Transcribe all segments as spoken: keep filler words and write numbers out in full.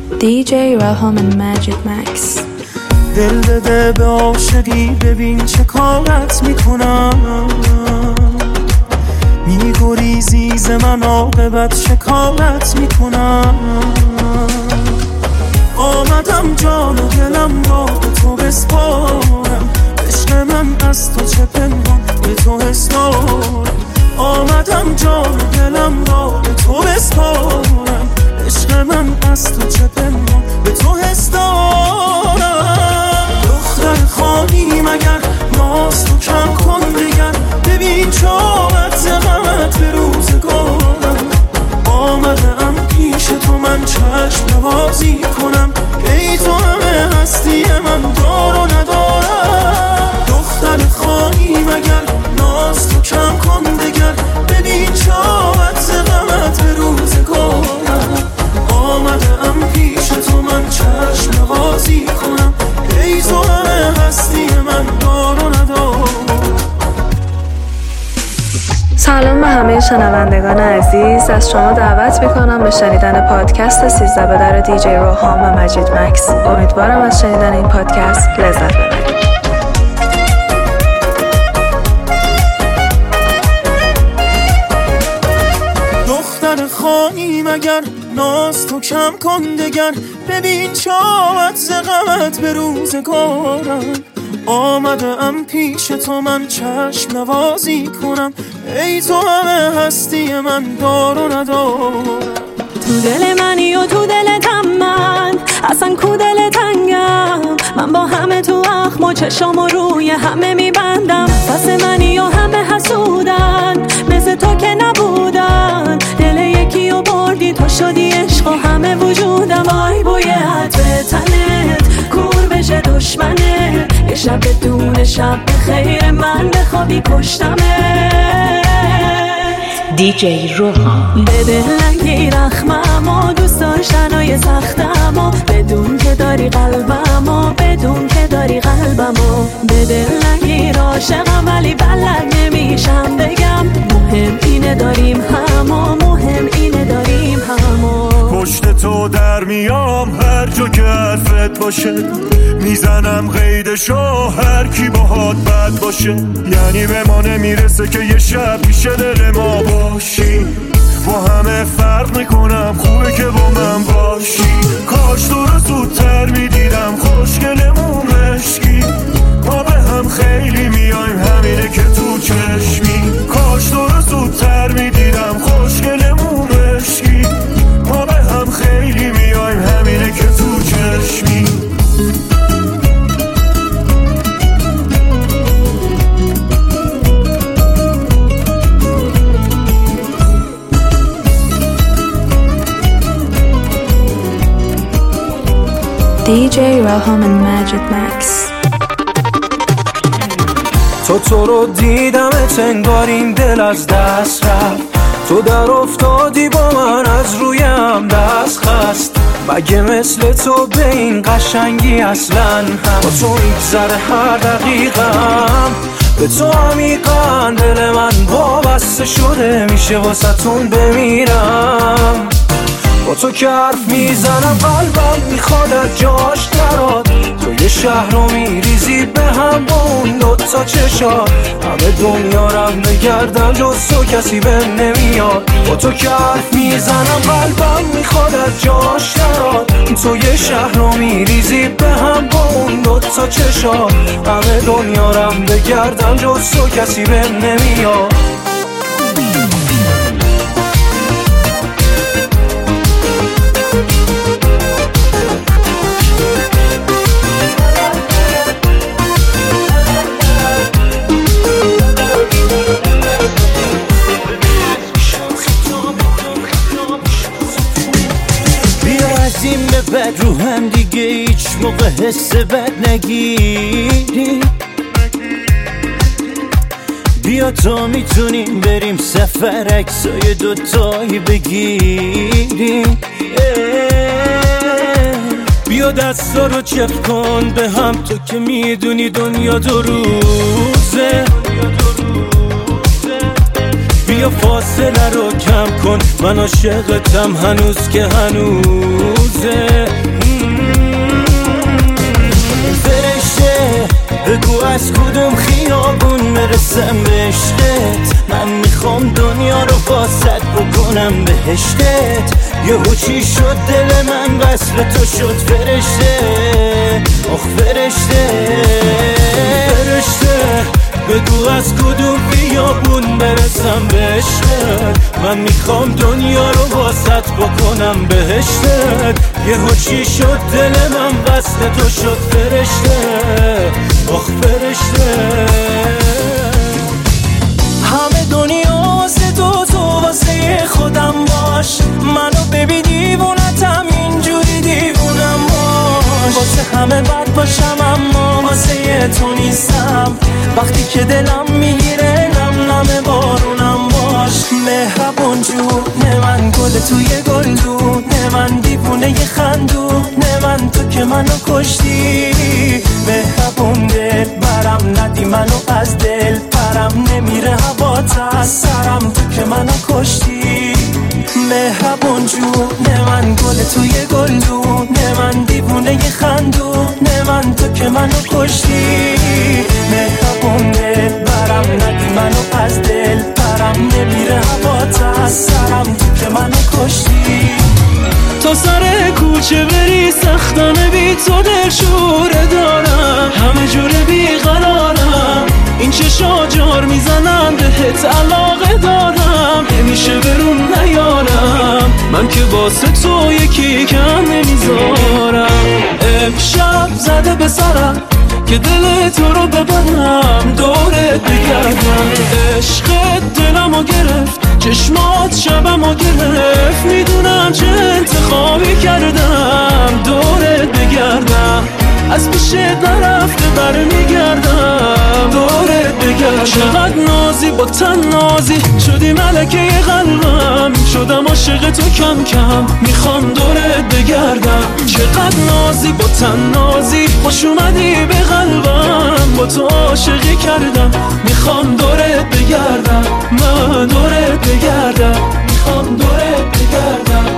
دی جی راهام and Magic Max. دل بده به عاشقی ببین چه کارت میکنم، میگریزی ز من عاقبت شکارت میکنم. آمدم جان و دلم را به تو بسپارم، عشق من از تو چه پنهان به تو حس دارم. آمدم جان و دلم را به تو بسپارم، عشق من از تو چه پنهان به تو حس دارم. دختر خواهی مگر ناز تو کم کن دیگر، ببین چاوت زغمت به روزگارم. آمده ام پیش تو من چشم نوازی کنم، ای تو همه هستی من دار و ندارم. دختر خواهی مگر ناز تو کم کن دیگر، ببین چاوت زغمت به روزگارم. آمده ام پیش تو من چشم نوازی کنم، ای تو همه هستی من دار و ندارم. سلام به همه شنوندگان عزیز، از شما دعوت میکنم به شنیدن پادکست سیزده به در دی جی راهام و مجید مکس. امیدوارم از شنیدن این پادکست لذت ببرید. دختر خواهی مگر ناز تو کم کن دگر، ببین چاوت زغمت به روزگارم. آمده ام پیش تو من چشم نوازی کنم، ای تو همه هستی من دار و ندارم. تو دل منی و تو دلتم من، اصلا کو دل تنگم. من با همه تو اخم و چشم و روی همه میبندم. پس منی و همه حسودن، مثل تو که نبودن. دل یکی و بردی تو شدی عشق و همه وجودم. آی بوی عطر تنت کور بشه دشمنت، یه شب بدون شب خیر من بخوابی پشتمت. دی جی روحام. بده لنگی رخمم و دوست داشتنای سختم و بدون که داری قلبم و بدون که داری قلبم و بده لنگی عاشقم ولی بلد نمیشم بگم. مهم اینه داریم هم و مهم اینه داریم هم و پشت تو در میام هر جا که حرفت باشه، میزنم قیدشو هر کی باهات بد باشه. یعنی به ما نمیرسه که یه شب پیش دل ما باشی، با همه فرق میکنم خوبه که با من باشی. کاش تو رو زودتر میدیدم خوشگلمون مشکی، ما به هم خیلی میایم همینه که تو چشمی. کاش تو رو زودتر میدیدم خوشگلمون مشکی، ما به هم خیلی میایم همینه که تو چشمی. دی جی راهام and Magic Max. تو تو رو دیدمت انگار این دل از دست رفت، تو در افتادی با من از رویم دست خست. مگه مثل تو به این قشنگی اصلا هم با تو میگذره هر دقیقم. به تو عمیقا دل من وابسته شده، میشه واسه‌تون بمیرم. با تو که حرف میزنم قلبم میخواد از جاش دراد. تو یه شهر رو میریزی به هم با اون دوتا چشات، همه دنیا رم بگردم جز تو کسی به نمیاد. با تو که حرف میزنم قلبم میخواد از جاش دراد. تو یه شهر رو میریزی به هم با اون دوتا چشات، همه دنیا رم بگردم جز تو کسی به نمیاد. بد رو هم دیگه هیچ موقع حس بد نگیری. بیا تا میتونیم بریم سفر عکسای دوتایی بگیریم. بیا دستا رو چپ کن به هم، تو که میدونی دنیا دو روزه. بیا فاصله رو کم کن، من عاشقتم هنوز که هنوزه. فرشته بگو از کدوم خیابون برسم به عشقت، من میخوام دنیا رو واسط بکنم بهشتت. یهو چی شد دل من وصل تو شد فرشته، آخ فرشته. فرشته بگو از کدوم خیابون برسم به عشقت، من میخوام دنیا رو واسط بکنم بهشتت. یهو چی شد دل من وصل تو شد فرشته، آخ فرشته. همه دنیا واسه تو، تو واسه خودم باش. منو ببین دیوونتم اینجوری دیوونم باش. واسه همه بد باشم اما واسه تو نیستم. وقتی که دلم میگیره نم نم بارونم باش. مهربون جونه من گل توی گلدونه من، دیوونه ی خندونه من، تو که منو کشتی. مهربون دل برم ندی منو از دل پرم، نمیره هوات از سرم تو که منو کشتی. مهربون جونه من گل توی گلدونه من، دیوونه ی خندونه من، تو که منو کشتی. مهربون دل برم ندی منو از دل پرم، نمیره هوات از سرم تو که منو کشتی. تا سر کوچه بری سختانه بی تو دلشوره دارم، همه جوره بیقرارم. این چشا جار میزنن بهت علاقه دارم، نمیشه برون نیارم من که واسه تو یکی کم نمیذارم. امشب زده به سرم که دل تو رو ببرم دورت بگردم. عشقت دلمو گرفت چشمات شبمو گرفت، میدونم چه انتخابی کردم دورت بگردم. از پیشت نرفته برمیگردم دورت بگردم. چقدر نازی با تن نازی شدی ملکه قلبم، شدم عاشق تو کم کم میخوام دورت بگردم. چقدر نازی با تن نازی خوش اومدی به قلبم، با تو عاشقی کردم میخوام دورت بگردم. من دورت بگردم میخوام دورت بگردم.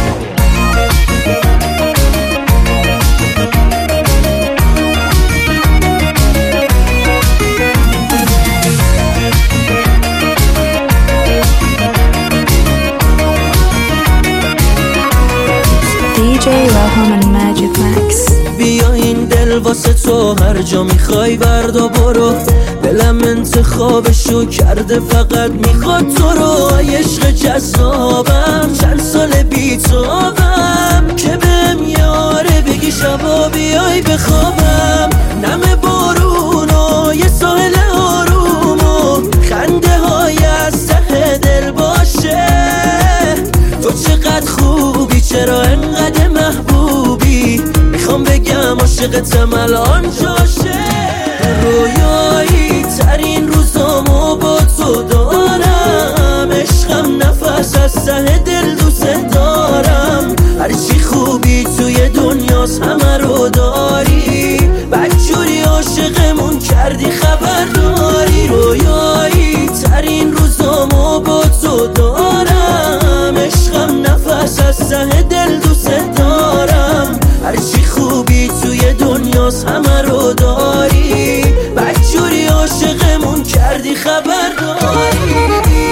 دی جی روحام and Magic Max. بیا این دل واسه تو هر جا میخوای بردا برو، دلم انتخابشو کرده فقط میخواد تو رو. عشق جذابم چند سال بیتابم، که بهم یاره بگی شبا بیای بخوابم. نم بارون و یه ساحل آروم و خنده های از ته دل باشه. تو چقدر خوبی چرا انقدر محبوبی، میخوام بگم عاشقتم الان جاشه. رویایی ترین روزامو با تو دارم، عشقم نفس از ته دل دوست دارم. هرچی خوبی توی دنیاست همه رو داری، بدجوری عاشقمون کردی خبر داری. رویایی ترین روزامو با تو دارم، عشقم نفس از ته دل دوست دارم. هرچی خوبی توی دنیاست همه رو داری، بدجوری عاشقمون کردی خبر داری.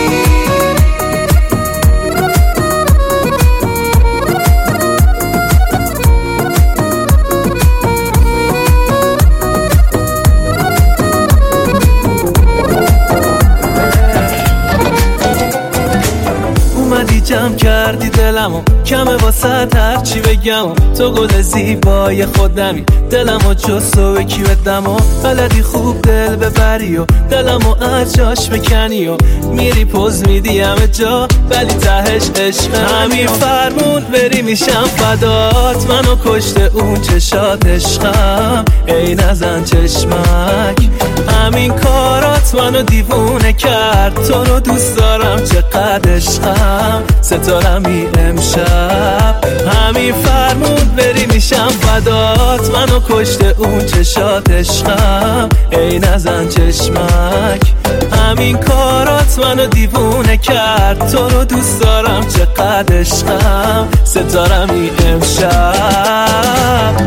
جمع کردی دلمو کمه واسه هرچی بگم، تو گل زیبای خودمی دلمو جز تو بکی بدم و بلدی خوب دل ببری و دلمو از جاش بکنی و میری پوز میدی همه جا ولی تهش عشق همین فرمون بری میشم فدات. منو کشته اون چشات عشقم ای نزن چشمک، همین کارات منو دیوونه کرد. تو رو دوست دارم چقدر عشقم ستارمی امشب همین فرمود بری میشم فدات، منو کشته اون چشات عشقم ای نزن چشمک، همین کارات منو دیوونه کرد، تو رو دوست دارم چقدر عشقم ستارمی امشب.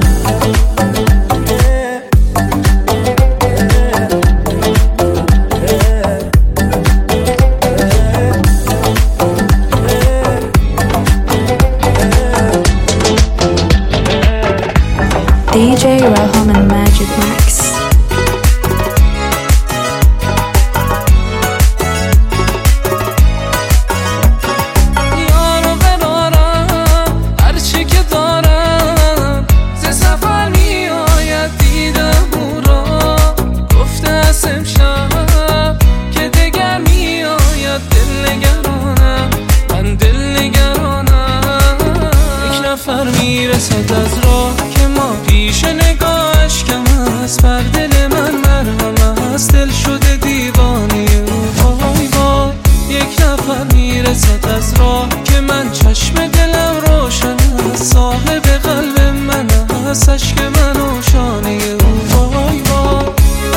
دی جی Roham and Majid Max. یارو ببارم هرچی که دارم، ز سفر می آید دیدم او را، گفته از امشب که دگر می آید دل نگرانم، من دل نگرانم. یک نفر می رسد از راه که ما پیش نگاهش کم است، بر دل من مرهم است، دل شده دیوانه او وای وای. یک نفر میرسد از راه که من چشم دلم روشن است، صاحب قلب من است، عشق من و شانه او وای وای.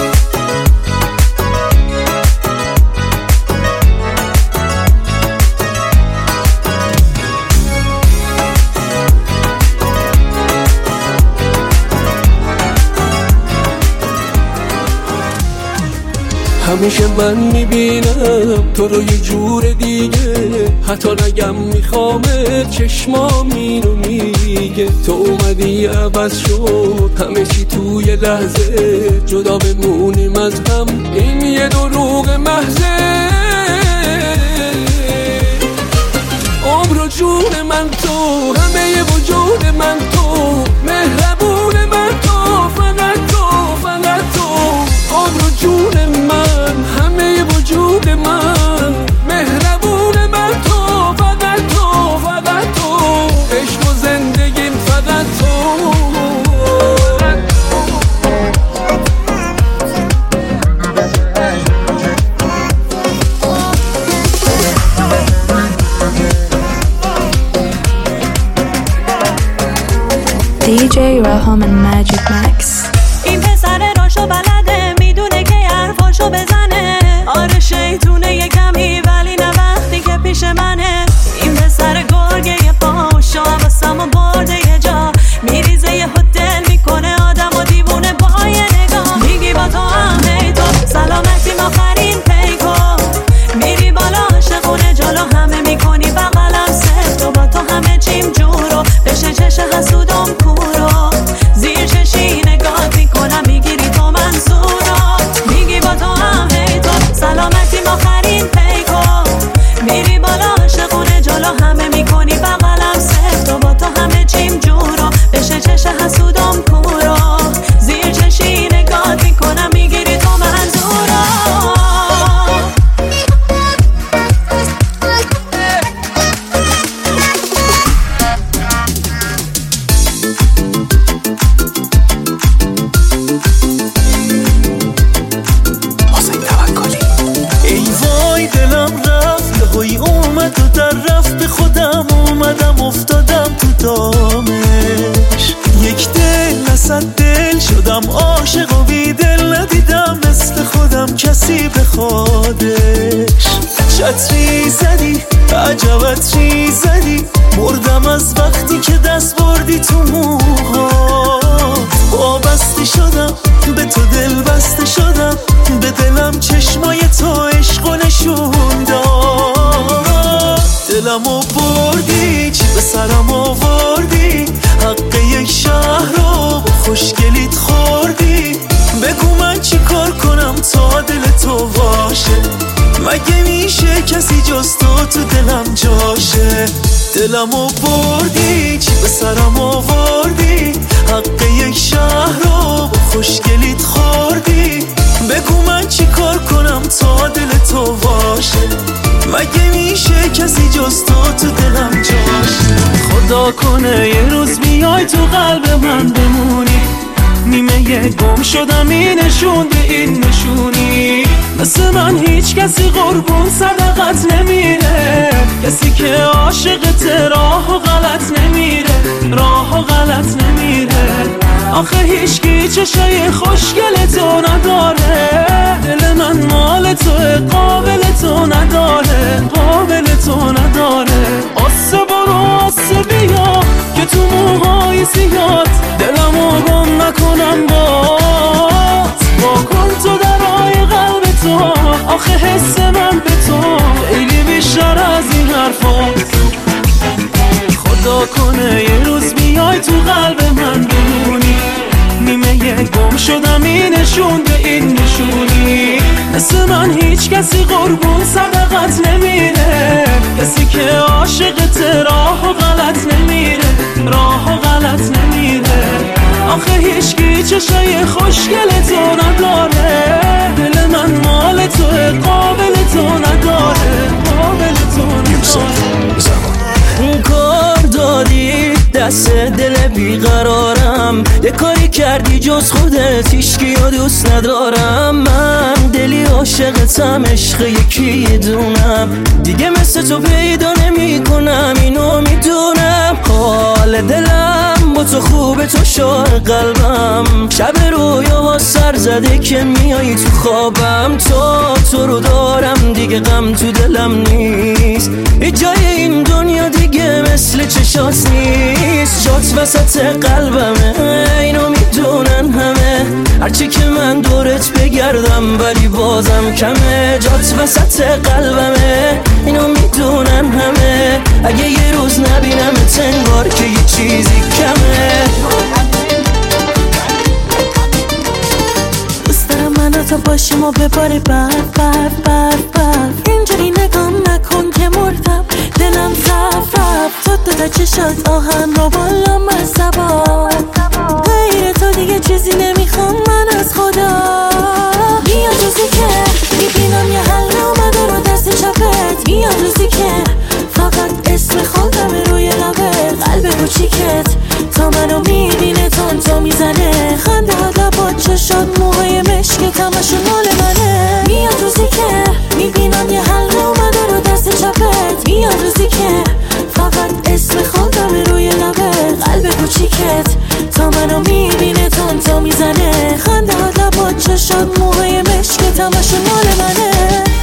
همیشه من میبینم تو رو یه جور دیگه، حتی نگم میخوامت چشمام اینو میگه، تو اومدی عوض شد همه چی توی لحظه، جدا بمونیم از هم این یه دروغ محضه. عمر و جون من تو، همه وجود من تو، مهربون من تو، فقط تو فقط تو. عمر و جون من، همه وجود من، مهربون من تو، فقط تو فقط تو. عشق و زندگیم فقط تو. دی جی Roham and Majid Max. این پسر راشو بلده، میدونه که حرفاشو بزنه، آره شیطونه یه کمی ولی نه وقتی که پیش منه. این پسر گرگه یه پاشا واسمو برده یه جا، میریزه یه هتل میکنه آدم و دیوونه با یه نگاه. میگی با تو هم هی تو سلامتی آخرین پیکو، میری بالا عاشقونه جلو همه میکنی بغلم سفت، و با تو همه چیم جورو بشه چش حسودم کورو، زیر چشی نگاه میکنم میگیری تو منظورات. میگی با تو هم هی تو سلامتی آخرین پیکو، میری بالا عاشقونه جلو همه میکنی بغلم سفت، و با تو همه چیم جورو بشه چش حسودم کورو، زیر چشی نگاه میکنم میگیری تو منظورات. ای وای دلم رفت، یهویی اومد و در رفت، به خودم اومدم افتادم تو دامش. یک دل نصد دل شدم عاشق و بی دل، ندیدم مثل خودم کسی بخوادش. چتری زدی عجب عطری زدی، مردم از وقتی که دست بردی تو موها. وابسته شدم به تو، دل بسته شدم به دلم، چشمای تو عشقو نشون داد. دلمو بردی چی به سرم آوردی، حق یک شهر رو خوشگلیت خوردی. بگو من چی کار کنم تا دل تو باشه، مگه میشه کسی جز تو تو دلم جاشه. دلمو بردی چی به سرم آوردی، حق یک شهر رو خوشگلیت خوردی. بگو من چی کار کنم تا دل تو باشه، مگه میشه کسی جز تو تو دلم جاشه. خدا کنه یه روز بیای تو قلب من بمونی، نیمه یه گم شدم این نشون به این نشونی. مثل من هیچ کسی قربون صدقت نمیره، کسی کسی که عاشقت راه و غلط نمیره، راه و غلط نمیره. آخه هیچکی چشای خوشگل تو نداره، دل من مال تو قابل تو نداره، قابل تو نداره. آسه برو آسه بیا که تو موهای زیاد دلمو گم نکنم باز. با کن تو درای قلب تو، آخه حس من به تو خیلی بیشتر از این حرفات. خدا کنه یه روز بیای تو قلب من بمونی، نیمه گم شدم این نشون به این نشونی. مثل من هیچ کسی قربون صدقت نمیره، کسی که عاشقت راه و غلط نمیره، راه و غلط نمیره. آخه هیچکی چشای خوشگل تو نداره، دل من مال تو قابل تو نداره، قابل تو نداره. کار دادی دست دل بیقرارم، یه کاری کردی جز خودت هیچکی رو دوست ندارم. من دلی عاشقتم، عشق یکی دونم، دیگه مثل تو پیدا نمی کنم، اینو میدونم. حال دلم با تو خوبه، تو شاه قلبم، شب رویا سر زده که میایی تو خوابم. تا تو رو دارم دیگه غم تو دلم نیست، هیچ جای این دنیا دیگه مثل چشات نیست. جات وسط قلبمه، اینو میدونن همه، هرچی که من دورت بگردم ولی بازم کمه. جات وسط قلبمه، اینو میدونن همه، اگه یه روز نبینم انگار که یه چیزی کمه. دوست دارم من و تو باشیم و بباره برف برف برف برف. اینجوری نگام نکن که مردم، دلم رفت رفت. تو دو تا چشات آهن رو بالا مصبا، غیر تو دیگه چیزی نمیخوام من از خدا. بیا روزی که میبینم یه حلقه اومده رو دست چپت، بیا روزی که فقط اسم خودم روی لبت. قلب کوچیکت تا منو میبینه تون تو میزنه، خنده ها لبات چشات موهای مشکت همشون مال منه. بیا روزی که میبینم یه حلقه اومده رو دست چپت، بیا روزی که فقط اسم خودم روی لبت. قلب کوچیکت تا منو میبینه تون تو میزنه، خنده ها لبات چشات موهای مشکت همشون مال منه.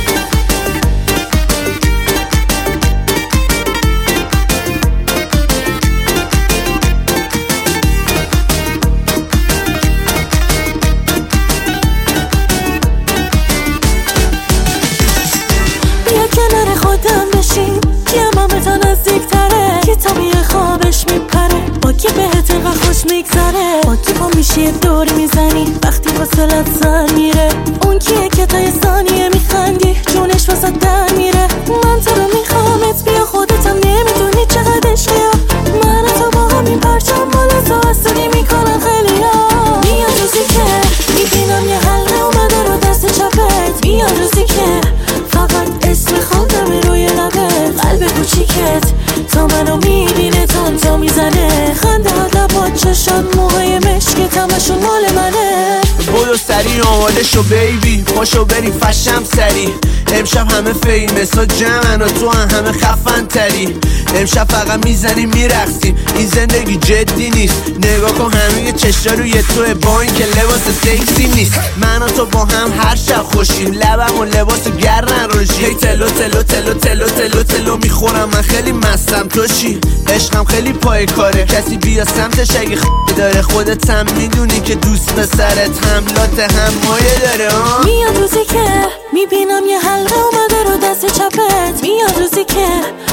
با کی پا میشی یه دور میزنی وقتی حوصلت سر میره. اون کیه که تا یه ثانیه میخندی جونش واسه در میره. من تو رو میخوامت، بیا خودتم نمیدونی چقدر عشقی. من و تو با همین پرچم بالا تو حسودی میکنن خیلی ها. بیا روزی که میبینم یه حلقه اومده رو دست چپت، بیا روزی که فقط اسم خودم روی لبت. قلب کوچیکت تا منو میبینه تون تو میزنه، خنده ها لبات چشات موهای مشکت همشون مال منه. بودو سری آماده شو بیبی، پاشو بریم فشم سری. امشب همه فیمسا جمعن و تو هم همه خفن تری. امشب فقط میزنیم میرقصیم، این زندگی جدی نیست. نگاه کن همه چشا روی توه با این که لباس سکسی نیست. من و تو با هم هر شب خوشیم، لبم و لباس گرن روشی. هی تلو تلو تلو تلو تلو تلو میخورم، من خیلی مستم. تو چی؟ عشقم خیلی پای کاره، کسی بیا سمتش اگه خ داره. خودت هم میدونی که دوست پسرت حملات هم مایه داره. آه میاد روزی که میبینم یه حلقه اومده رو دست چپت، میاد روزی که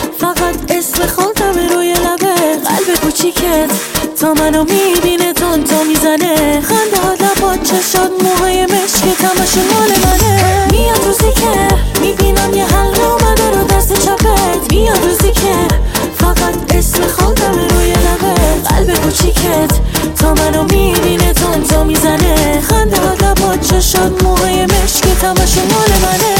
فقط اسم خودم روی لبت. قلب کوچیکت تا منو میبینه تون تو میزنه، خنده ها لبات چشات موهای مشکت همشون مال منه. میاد روزی که میبینم یه حلقه اومده رو دست چپت، میاد روزی که فقط اسم خودم روی لبت. قلب کوچیکت تا منو میبینه تون تو میزنه، خنده ها لبات چشات موهای مشکت همشون مال منه.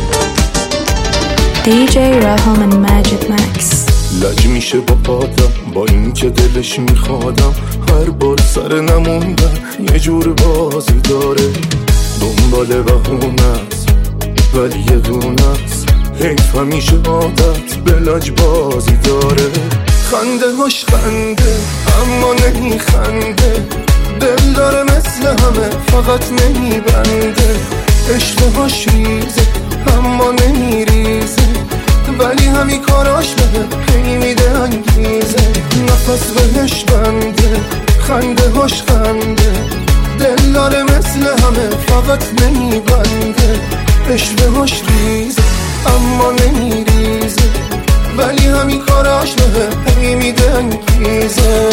دی جی Raham and Majid Max. لج میشه با پادم با این که دلش میخوادم هر بار سر نموندن یه جور بازی داره. دنبال بهونه است ولی یه دونه است، حیف همیشه عادت بلاج بازی داره. خنده هاش خنده اما نمیخنده، دل داره مثل همه فقط نمیبنده. عشقهاش ریزه اما نمیریزه، ولی همین کاراش به هی میده انگیزه. نفس بهش بنده خنده هاش خنده، دل داره مثل همه فقط نمیبنده. عشقهاش ریزه اما نمیریزه، ولی همین کاراش به هی میده انگیزه.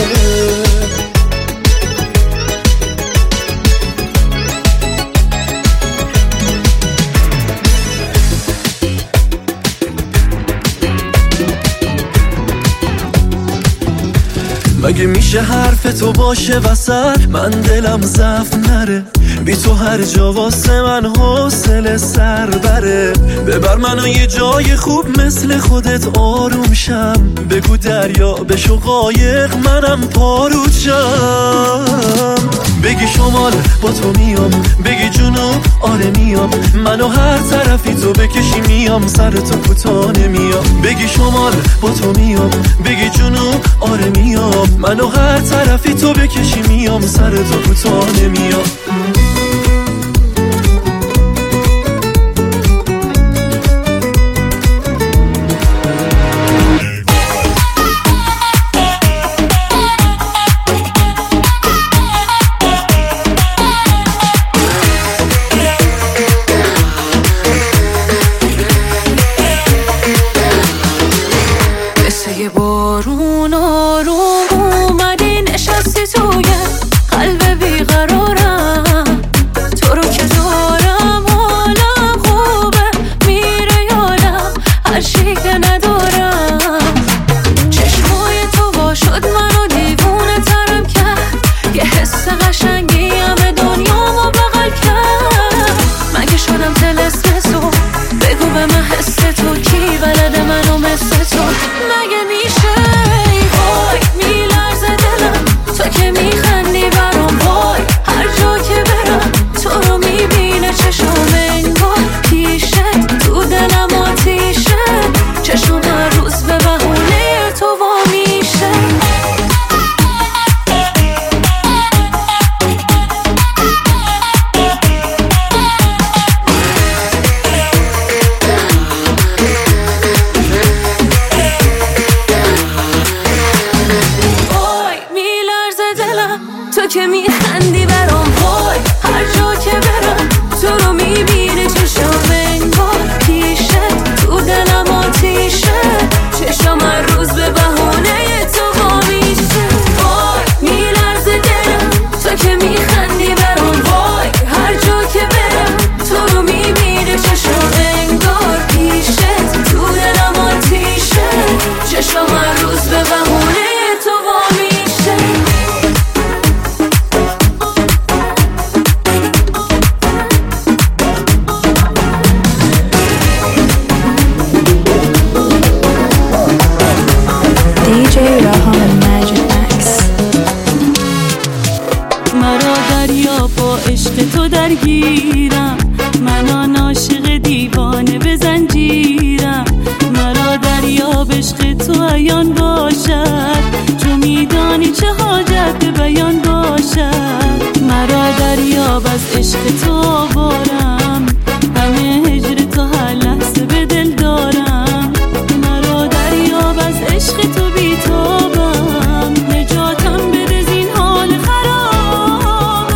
مگه میشه حرف تو باشه وسط من دلم ضعف نره، بی تو هر جا واسه من حوصله سر بره. ببر منو یه جای خوب مثل خودت آروم شم، بگو دریا بشو قایق منم پارود شم. بگی شمال با تو میام، بگی جنوب آره میام، منو هر طرفی تو بکشی میام، سر تو کوتاه نمیام. بگی شمال با تو میام، بگی جنوب آره میام، منو هر طرفی تو بکشی میام، سر تو کوتاه نمیام. بارون آروم اومدی نشستی توی قلب بیقرارم، تو رو که دارم حالم خوبه میره یادم هر چی که ندارم. چشمای تو وا شد منو دیوونه ترم کرد، یه حس قشنگی همه دنیامو بغل کرد. مگه شدم طلسم تو بگو به من حس تو کی بلده منو مثل تو. مگه میشه وای میلرزه دلم تو که میخندی برام، وای هر جا که برم تو رو میبینه چشم انگار پیشت، تو دلم آتیشه چشم هر روز به بهونه تو وا میشه. تو که میخندی برام، وای هر جا که برم تو رو میبینه چشم انگار پیشت، تو دلم آتیشه چشم هر روز به بهونه تو وا میشه. وای میلرزه دلم تو که میخندی برام، وای هر جا که برم تو رو میبینه چشم انگار پیشت، تو دلم آتیشه چشم هر روز به بهونه تو وا میشه. دی جی روحان ماجیک مکس. مرا دریا با عشق تو درگیرم، من عاشق دیوانه به زنجیرم. مرا دریا به عشق تو عیان باشد، تو میدانی چه حاجت به بیان باشد. مرا دریا بس عشق تو آوارم، همه هجر تو هر لحظه به دل دارم. مرا دریا بس عشق تو بیتابم، نجاتم بده زین حال خرابم.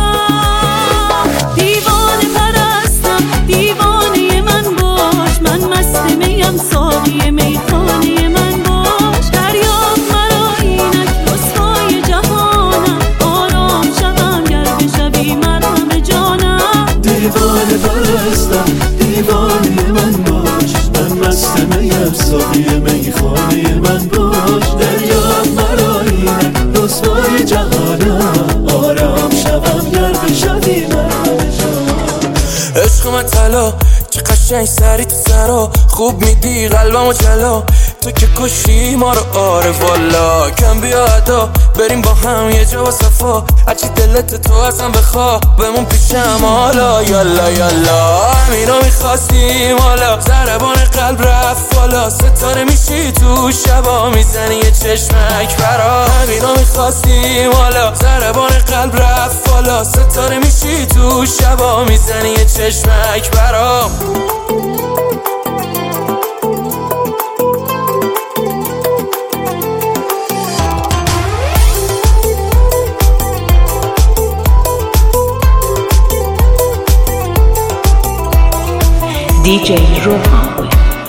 دیوانه پرستم دیوانه من باش، من مست میم ساقی میخانه من باش. دریا مرا اینک رسوای جهانم، آرام شوم گر بشوی مرهم جانم. دیوانه پرستم دیوانه من باش، من مست میم ساقی میخانه من باش. دریا مرا اینک رسوای جهانم، آرام شوم گر بشوی مرهم جانم. عشق من طلا که قشنگ سری تو سرا، خوب میدی قلبمو جلا، تو که کشی ما رو آره والا. کم بیادا بریم با هم یه جا و صفا، هرچی دلت تو ازم بخوا بمون پیشم حالا. یالا یالا همینو میخواستیم حالا، ضربان قلب رفت بالا، ستاره میشی تو شبا میزنی یه چشمک برا. همینو میخواستیم حالا، ضربان قلب رفت بالا، ستاره میشی تو شبا میزنی یه چشمک برا. دیجی روحان.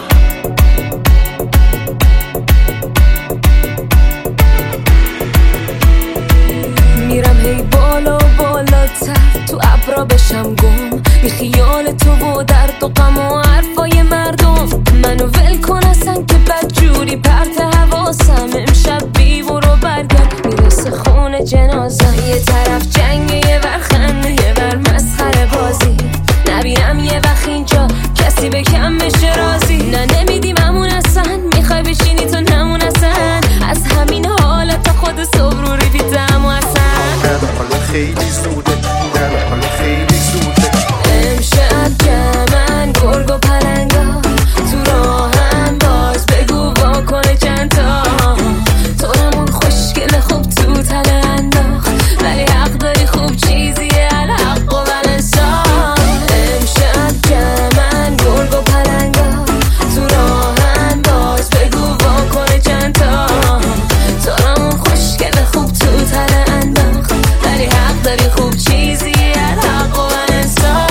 میرم هی بالا بالاتر تو ابرا بشم گم، بی خیال تو و درد و غم و حرفای مردم. منو ول کن اصلا که بدجوری پرت حواسم، امشب بی برو برگرد میرسه خونه جنازم. یه طرف جنگه یه ور خنده یه ور مسخره بازی، نبینم یه وقت اینجا کسی به کم بشه راضی. نه نمیدیم همون اصلا، میخوای بشینی تو نمون اصلا، از همین حالت خود صبح رو ریپیتم و اصلا حالا خیلی زوده، نه حالا خیلی زوده. امشب جمعن گرگ و پلنگا تو راهن، باز بگو واکنه چند تا تو نمون خوشگل خوب تو تله انداخت، ولی حق داری خوب چیزیه الحق و بلنسان. امشب جمعن گرگ و پلنگا تو راهن، باز بگو واکنه چند تا تو نمون خوشگل خوب تو تله انداخت، ولی حق داری خوب چیزیه الحق و بلنسان.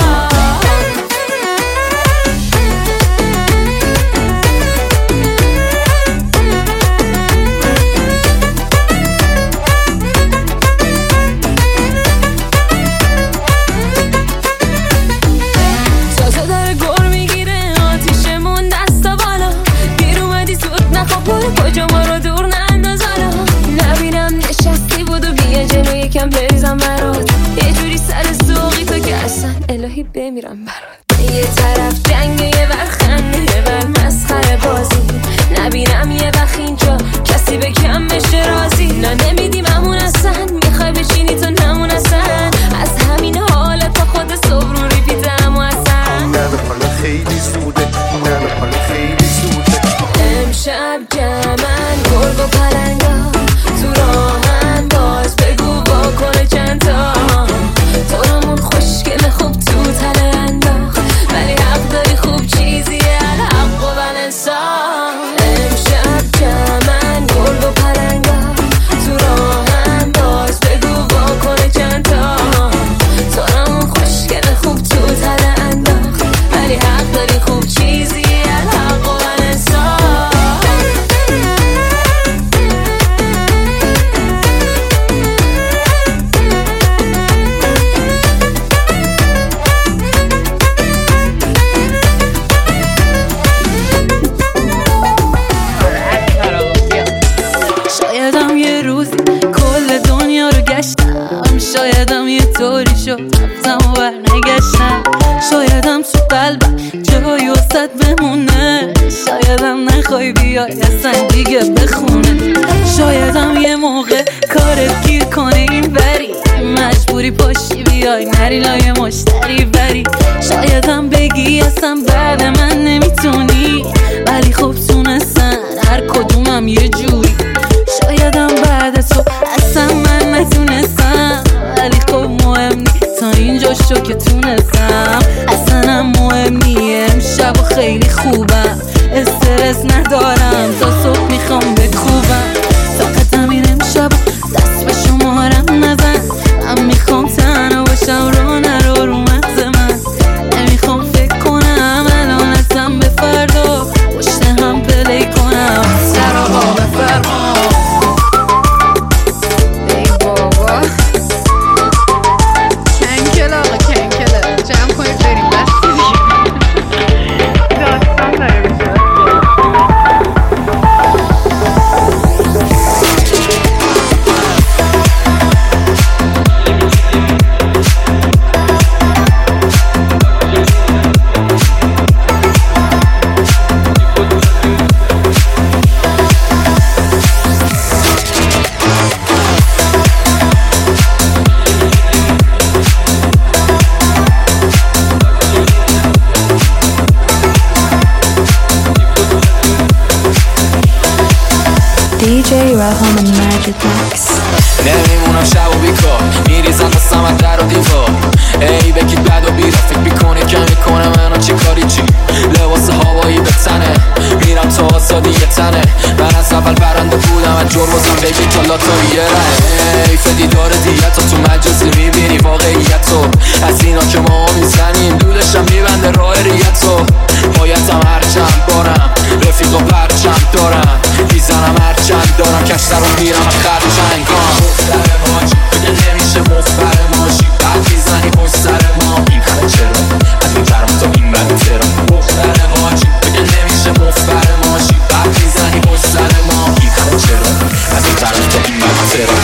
تازه داره گر میگیره آتیشمون دستا بالا، گیر اومدی زود نخوا برو کجا ما رو دور ننداز حالا. نبینم نشستی بودو بیا جلو یکم بریزم برات، یه جوری سر سوقی تو که اصلا الهی بمیرم برات. یه طرف جنگ یه ور خنده یه ور مسخره بازی، نبینم یه وقت اینجا کسی به کم بشه راضی. نه نمیدیم همون اصلا، میخوای بشینی تو نمون اصلا، از همین حالت تا خود صبح رو ریپیتم و اصلا نه حالا خیلی زوده، نه حالا خیلی زوده. امشب جمعن گرگ و پلنگا تو راهن، باز بگو واکنه چند تا تو نمون خوشگل خوب تو تله انداخت، ولی حق داری خوب چیزیه الحق و بلنسان. امشب جمعن گرگ و پلنگا تو راهن، باز بگو واکنه چند تا تو نمون خوشگل خوب تو تله انداخت، ولی حق داری خوب چیزیه الحق و بلنسان. شایدم یه روزی کل دنیا رو گشتم، شایدم یه طوری شد رفتم و برنگشتم، شایدم تو قلبم جایی وسط بمونه، شایدم نخوای بیای اصلا دیگه بخونه، شایدم یه موقع کارت گیر کنه این بری، مجبوری پاشی بیای نری لای مشتری بری، شایدم بگی اصلا بعد من نمیتونی، ولی خب تونستن هر کدومم یه جوری، شایدم بعد تو اصلا من نتونستم، ولی خب مهم نیست تا اینجا شو که تونستم، اصلا هم مهم نیه امشب و خیلی خوبم، استرس ندارم تا صبح میخوام بکوبم، فقط همین امشب دست به شمارم نزن، من میخوام تنها باشم رو نرو رو مغز من، نمیخوام فکر کنم الان ازم به فردا پشت هم پلی کنم سر آقا بفرما. ای بابا کنکل آقا کنکل Raham and Magic Max. نمیمونم شب و بیکار میریزم دستم از در و دیوار ای بگید بد و بیرا فکر میکنه که میکنه منو چی کاری چی لباس هوایی به تنه میرم تا آزادی یه تنه من از اول برنده بودم از جرمزم بگید تا لاتاری ره ای فدی داره دیت تو مجازی میبینی واقعیت رو از اینا که ما میزنیم دودشم میبنده راه ریتو بایدم هرچند بارم رفیق و پرچم دارم میزنم هرچند دارم کشتر رو میرم خرچنگام مفتر ماجی بگه نمیشه مفتر ماشی بعد میزنی پشت سر ما این همه چرا از این کرم تا این بد ترا مفتر ماجی بگه نمیشه مفتر ماشی بعد میزنی پشت سر ما این همه چرا از این کرم تا این بد ترا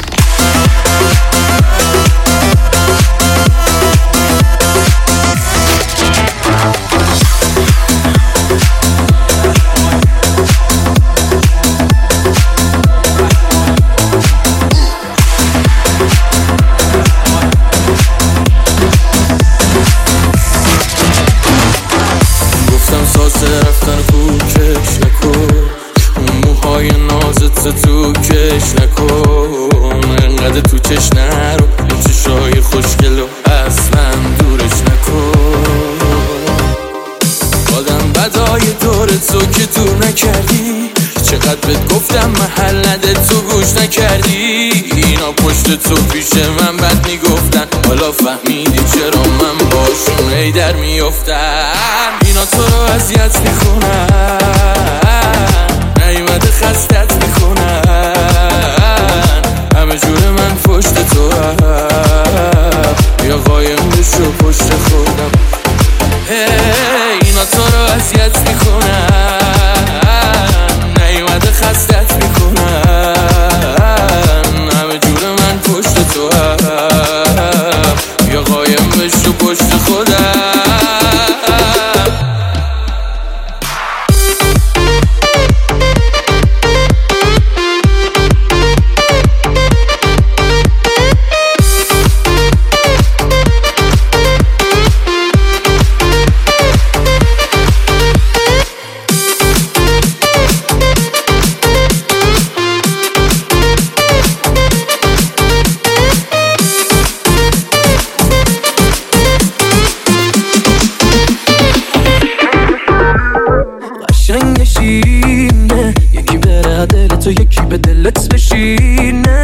تو کش نکن انقدر تو چش نرو این چشای خوشگل و اصلا دورش نکن آدم بدای دور تو که دور نکردی چقدر بهت گفتم محل نده تو گوش نکردی اینا پشت تو پیش من بد میگفتن حالا فهمیدی چرا من باشون ای در میافتم اینا تو رو اذیت میکنن نیومده خستت میکنن همه جور من پشت تو هم یا قایم بشو پشت خودم هی اینا تو رو اذیت میکنن نیومده خستت میکنن همه جور من پشت تو هم یا قایم بشو پشت خودم تو یکی به دلت بشینه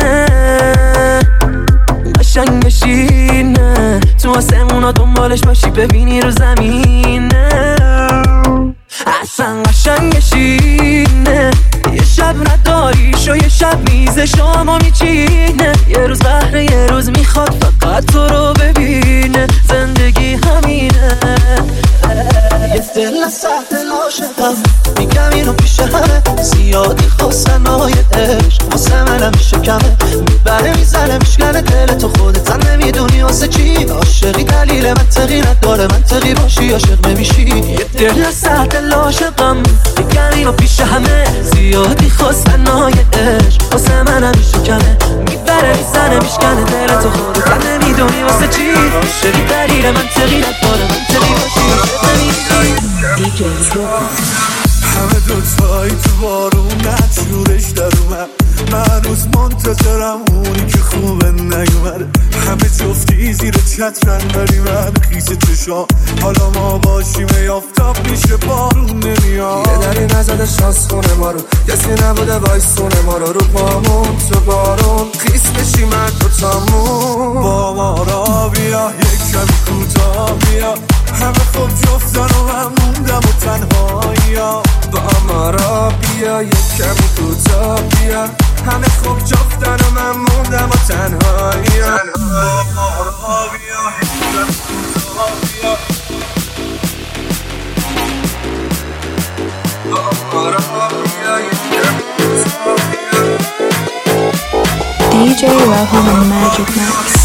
قشنگ بشینه تو آسمونا دنبالش باشی ببینی رو زمینه اصلا قشنگ بشینه یه شب نداریش و یه شب میز شما میچینه یه روز بهره یه روز میخواد فقط تو رو ببینه زندگی همینه یه دل سخت عاشقم میگم اینو پیش همه زیادی خواستنهای عشق واسه منم میشه کمه میبره میزنه میشکنه دل تو خودت هم نمیدونی واسه چی عاشقی دلیل منطقی نداره منطقی باشی عاشق نمیشی یه دل سخت عاشقم میگم اینو پیش همه زیادی خواستنهای عشق واسه منم میشه کمه میبره میزنه میشکنه دل تو خودت هم نمیدونی واسه چی عاشقی دلیل منطقی نداره منطقی باشی عاشق نمیشی دیجی روحان همه دوتایی تو بارون نچورش در اومد من روز منتظرم اونی که خوبه نیومده همه جفتی زیر چترن ولی من خیس چشام حالا ما باشیم یافتاب میشه بارون نمیاد یه دری نزده شانس خونه ما رو کسی نبوده وایسونه ما رو رو پامون تو بارون خیس بشی من دوتامون با ما را بیا یک کمی کوتاه بیا همه خوب جفتن و من موندم و تنهایی ها با ما را بیا یک کمی کوتاه بیا همه خوب جفتن و من موندم و تنهایی ها با ما را بیا یک کمی کوتاه بیا با ما را بیا یک کمی کوتاه بیا دیجی Raham and Magic Max.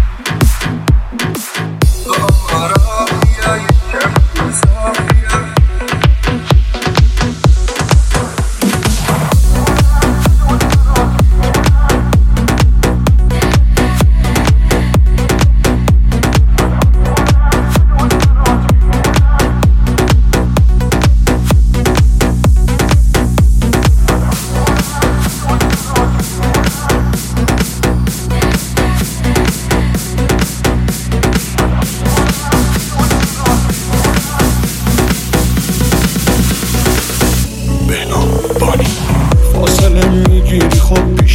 با ما را بیا یک کمی کوتاه بیا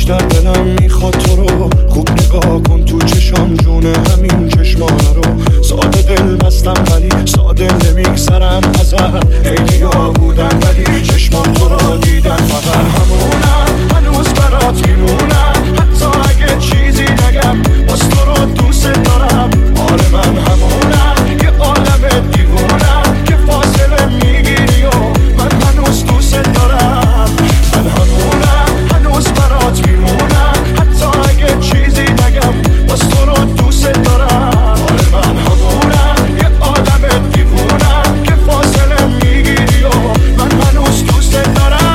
بیشتر دلم میخواد تو رو خوب نگاه کن تو چشام جون همین چشمانه رو ساده دل بستم ولی ساده نمیگذرم ازت خیلی ها بودن ولی چشمان تو رو دیدن فقط همونم هنوز برات میمونم حتی اگه چیزی نگم باز تو رو دوست دارم آره من همونم یه عالم دیوونم که فاصله میگیری و من هنوز دوست دارم من همونم هنوز برات میمونم حتی اگه چیزی نگم باز تو رو دوست دارم آره من همونم یه عالم دیوونم که فاصله میگیری و من هنوز دوست دارم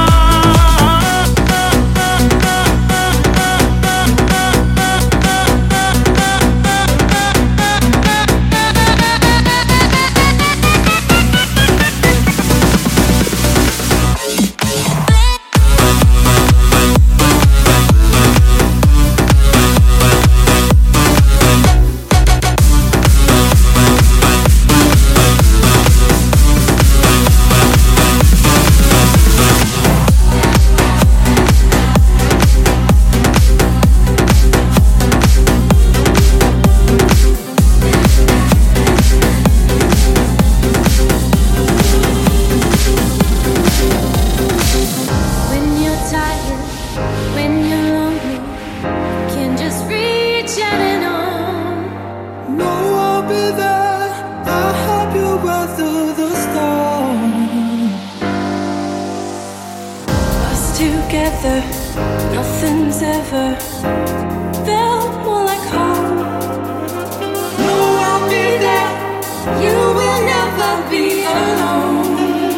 together, nothing's ever felt more like home. No, I'll be there, you will never be alone.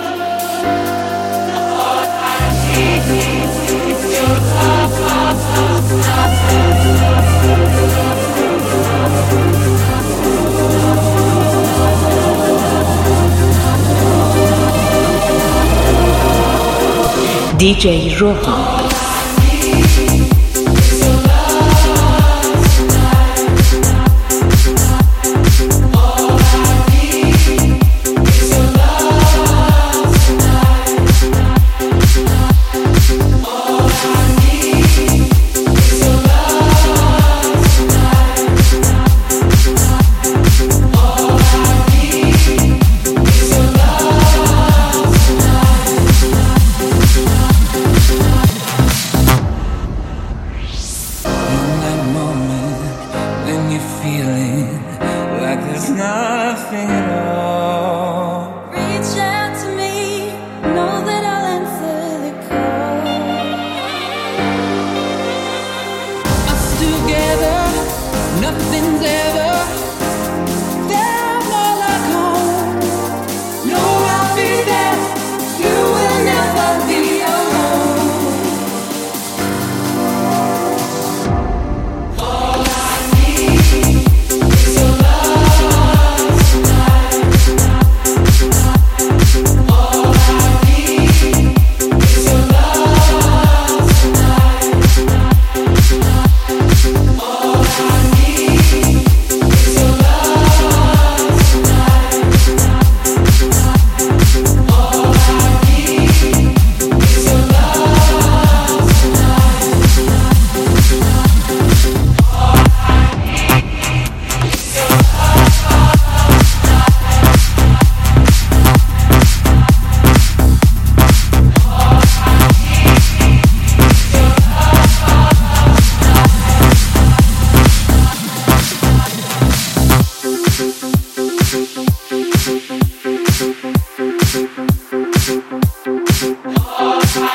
All I need is your love, love, love, love. دی جی روحان.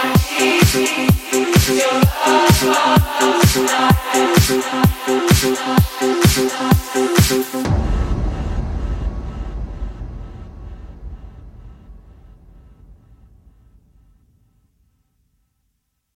Your love, love, love, love.